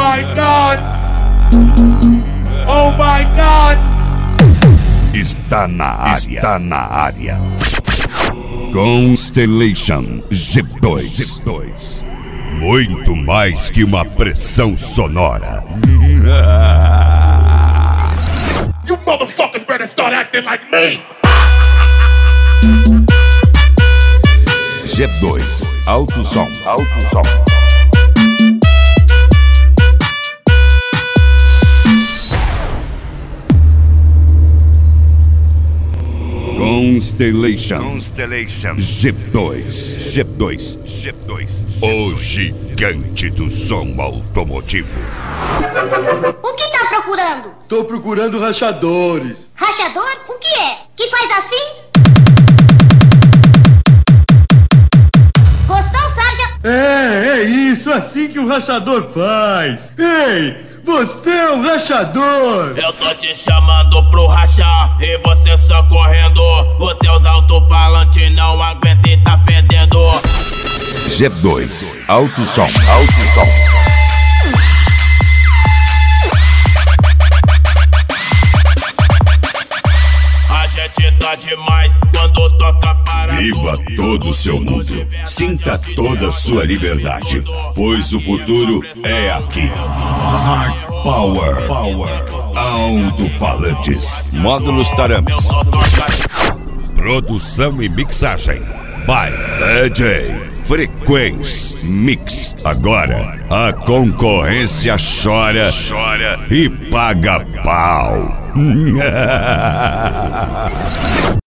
my God! Oh my God! Está na área. Constellation G2. Muito mais que uma pressão sonora. You motherfuckers better start acting like me! G2, alto som. Constellation G2. O gigante do som automotivo. O que tá procurando? Tô procurando rachadores. Rachador? O que é? Que faz assim? Gostou, Sarja? É isso, assim que o rachador faz. Ei, você é um rachador. Eu tô te chamando pro rachar e você só correndo. Você é os alto-falantes, não aguenta e tá fedendo. G2, alto som. A gente tá demais quando toca para. Viva todo o seu mundo. Sinta toda a sua liberdade, pois o futuro é aqui. Hard Power. Alto-falantes. Módulos Taramps. Produção e mixagem by DJ Frequência Mix. Agora a concorrência chora e paga pau.